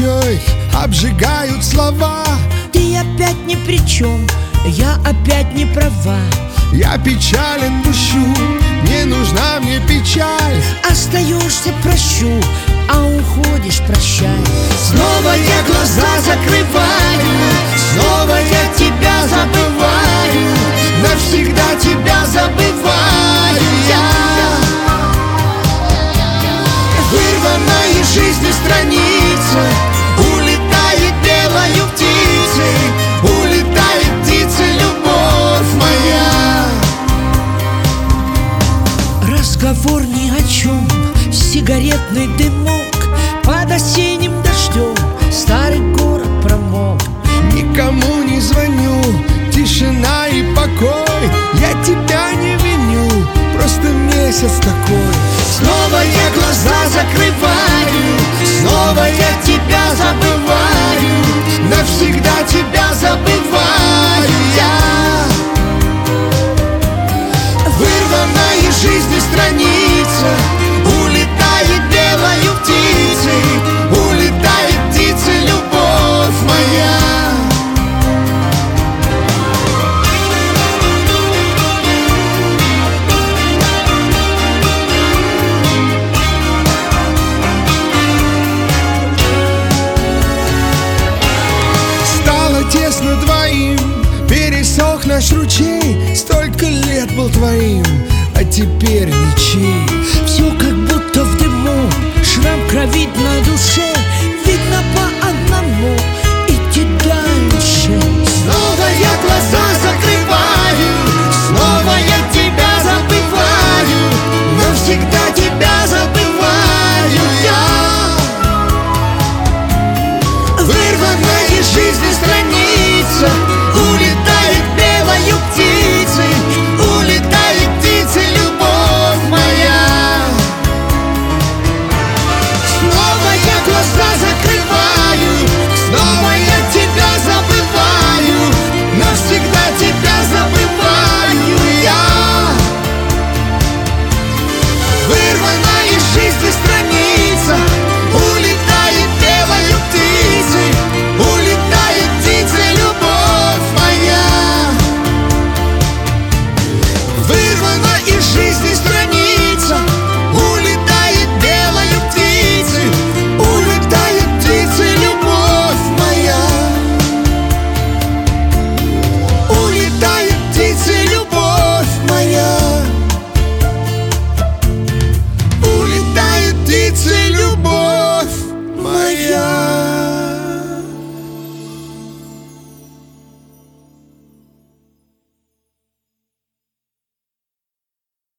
свечой обжигают слова. Ты опять ни при чем, я опять не права. Я печален душою, не нужна мне печаль. Остаешься, прощу, а уходишь, прощай. Снова я глаза закрываю, снова я тебя забываю, навсегда тебя забываю я. Вырвана из жизни страница, улетает белою птицей, улетает птица, любовь моя. Разговор ни о чем, сигаретный дымок, под осенним дождем старый город промок. Никому не звоню, тишина и покой. Я тебя не виню, просто месяц такой. Снова я глаза закрываю, снова я тебя забываю, навсегда тебя забываю я. Вырвана из жизни страница, улетает белою птицей, улетает птица, любовь моя. Стало тесно двоим, пересох наш ручей. Столько лет был твоим, а теперь ничей. Все как будто в дыму, шрам кровит на душе.